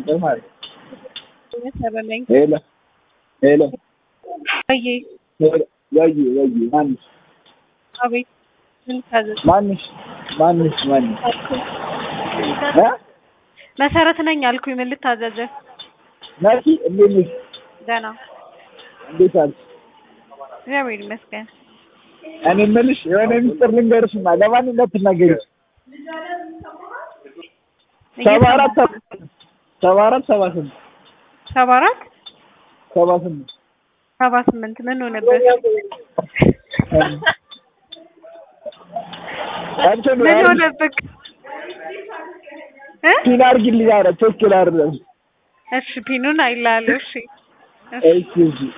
ቁጥር ማለት ሰበለኝ ሄሎ ሄሎ አይ ወይ ማንሽ አቤት ምን ታዘዝ ማንሽ መሰረት ነኝ አልኩኝ ምን ልታዘዝ ናቲ እንዴት ነሽ ደህና እንዴት አልሽ እግዚአብሔር ይመስገን እኔ የምልሽ የሆነ ሚስጥር ልንገርሽማ ለማን እንዳትናገሪ 78 ምን ሆነበት ምን ሆነበት ፒን አድርጊልኝ ኧረ ትክክል አይደለም እሺ ፒኑን አይላለሁ እሺ እሺ